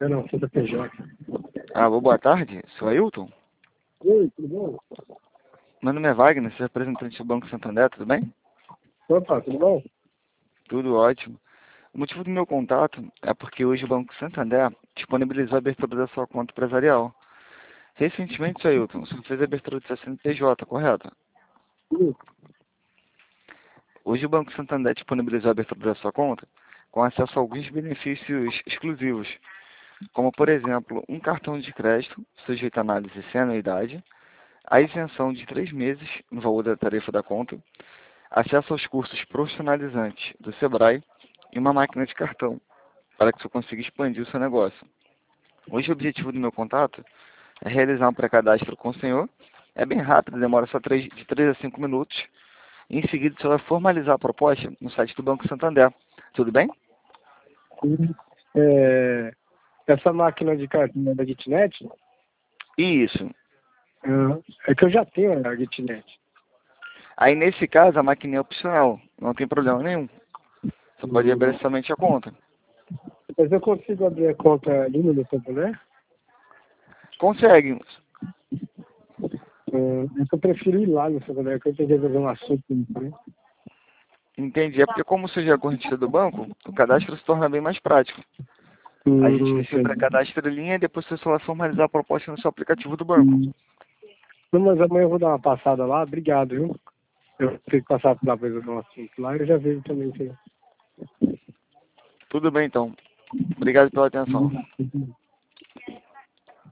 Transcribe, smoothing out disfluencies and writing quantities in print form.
Não, sou da PJ. Alô, boa tarde. Sou Ailton? Oi, tudo bom? Meu nome é Wagner, sou representante do Banco Santander, tudo bem? Opa, tudo bom? Tudo ótimo. O motivo do meu contato é porque hoje o Banco Santander disponibilizou a abertura da sua conta empresarial. Recentemente, seu Ailton, você fez a abertura do seu CNPJ, correto? Sim. Hoje o Banco Santander disponibilizou a abertura da sua conta com acesso a alguns benefícios exclusivos, como, por exemplo, um cartão de crédito sujeito a análise sem anuidade, a isenção de 3 meses no valor da tarifa da conta, acesso aos cursos profissionalizantes do Sebrae e uma máquina de cartão, para que você consiga expandir o seu negócio. Hoje o objetivo do meu contato é realizar um pré-cadastro com o senhor. É bem rápido, demora só de 3 a 5 minutos. Em seguida, você vai formalizar a proposta no site do Banco Santander. Tudo bem? É, essa máquina de cartão é da GitNet? Isso. É que eu já tenho a GitNet. Aí, nesse caso, a máquina é opcional. Não tem problema nenhum. Você pode abrir somente a conta. Mas eu consigo abrir a conta ali no meu Santander? Consegue. É que eu prefiro ir lá no Santander, que eu tenho que resolver um assunto. Né? Entendi. É porque como você já é correntista do banco, o cadastro se torna bem mais prático. A gente inicia o Entendi. pré-cadastro em linha e depois você só vai formalizar a proposta no seu aplicativo do banco. Não, mas amanhã eu vou dar uma passada lá. Obrigado, viu? Eu tenho que passar por lá para resolver um assunto lá. Eu já vejo também. Tudo bem, então. Obrigado pela atenção.